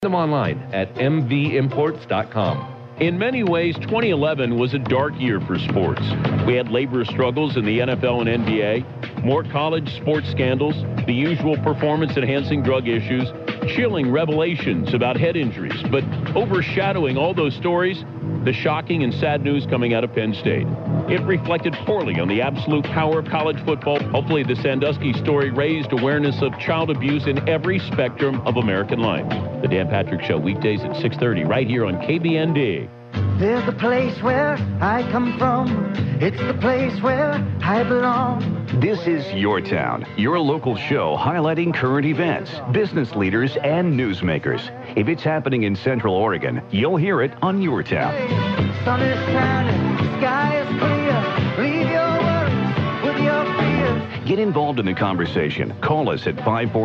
them online at mvimports.com. In many ways, 2011 was a dark year for sports. We had labor struggles in the NFL and NBA, more college sports scandals, the usual performance-enhancing drug issues, chilling revelations about head injuries, but overshadowing all those stories, the shocking and sad news coming out of Penn State. It reflected poorly on the absolute power of college football. Hopefully, the Sandusky story raised awareness of child abuse in every spectrum of American life. The Dan Patrick Show, weekdays at 6:30, right here on KBND. There's a place where I come from. It's the place where I belong. This is Your Town, your local show highlighting current events, business leaders, and newsmakers. If it's happening in Central Oregon, you'll hear it on Your Town. Sun is shining, sky is clear. Leave your worries with your fears. Get involved in the conversation. Call us at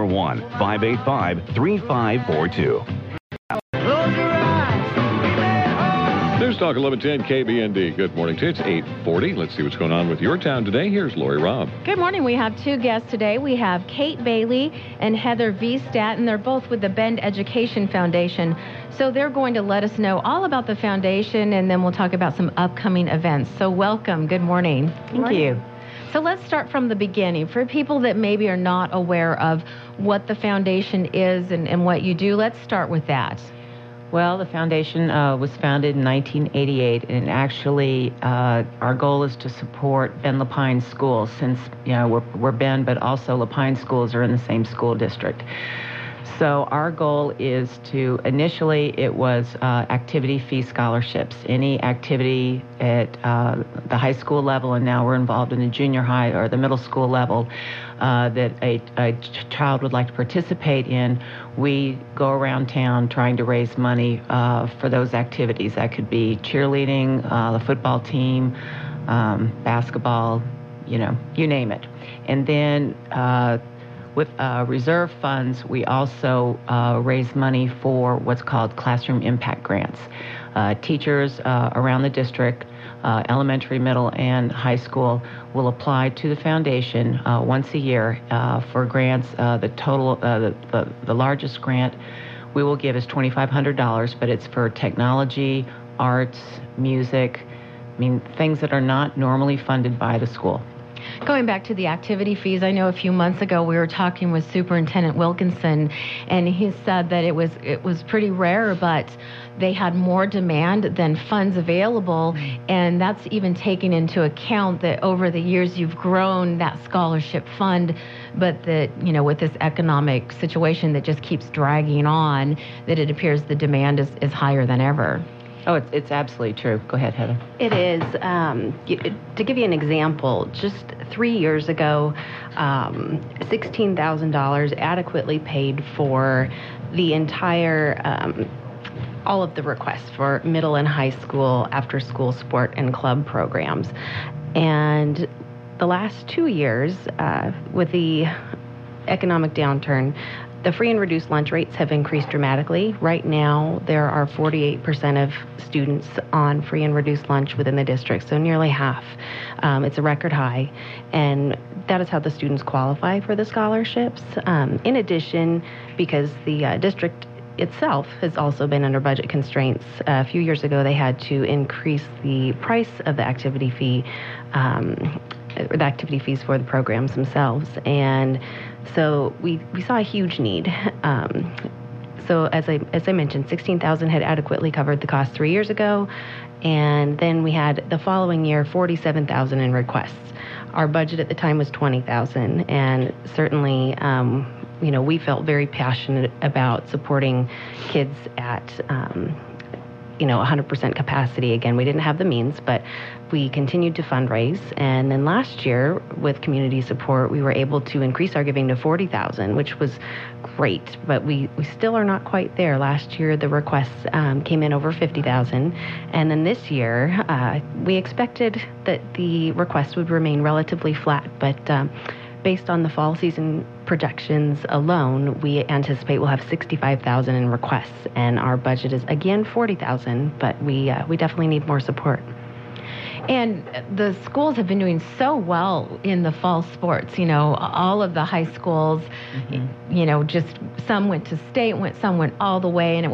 541-585-3542. News Talk 1110 KBND. Good morning to you. It's 8:40. Let's see what's going on with Your Town today. Here's Lori Robb. Good morning. We have two guests today. We have Kate Bailey and Heather V. Staton. They're both with the Bend Education Foundation. So they're going to let us know all about the foundation, and then we'll talk about some upcoming events. So welcome. Good morning. Thank you. So let's start from the beginning. For people that maybe are not aware of what the foundation is and what you do, let's start with that. Well, the foundation was founded in 1988, and actually our goal is to support Bend Lapine schools, since we're Bend, but also Lapine schools are in the same school district. So our goal is to, initially it was activity fee scholarships. Any activity at the high school level, and now we're involved in the junior high or the middle school level, that a child would like to participate in, we go around town trying to raise money for those activities. That could be cheerleading, the football team, basketball, you name it. And then with reserve funds, we also raise money for what's called classroom impact grants. Teachers around the district, elementary, middle, and high school, will apply to the foundation once a year for grants. The largest grant we will give is $2,500, but it's for technology, arts, music, things that are not normally funded by the school. Going back to the activity fees, I know a few months ago we were talking with Superintendent Wilkinson, and he said that it was pretty rare, but they had more demand than funds available, and that's even taking into account that over the years you've grown that scholarship fund, but that, with this economic situation that just keeps dragging on, that it appears the demand is higher than ever. Oh, it's absolutely true. Go ahead, Heather. It is. To give you an example, just 3 years ago, $16,000 adequately paid for the entire, all of the requests for middle and high school after-school sport and club programs. And the last 2 years, with the economic downturn, the free and reduced lunch rates have increased dramatically. Right now, there are 48% of students on free and reduced lunch within the district, so nearly half. It's a record high, and that is how the students qualify for the scholarships. In addition, because the district itself has also been under budget constraints, a few years ago they had to increase the price of the activity fee, the activity fees for the programs themselves, and so we saw a huge need. So as I mentioned, $16,000 had adequately covered the cost 3 years ago, and then we had the following year $47,000 in requests. Our budget at the time was $20,000, and certainly we felt very passionate about supporting kids at 100% capacity. Again, we didn't have the means, but we continued to fundraise. And then last year, with community support, we were able to increase our giving to $40,000, which was great, but we still are not quite there. Last year, the requests came in over $50,000. And then this year, we expected that the requests would remain relatively flat, but based on the fall season projections alone, we anticipate we'll have $65,000 in requests, and our budget is again $40,000, but we definitely need more support. And the schools have been doing so well in the fall sports. All of the high schools, just some went to state, some went all the way, and it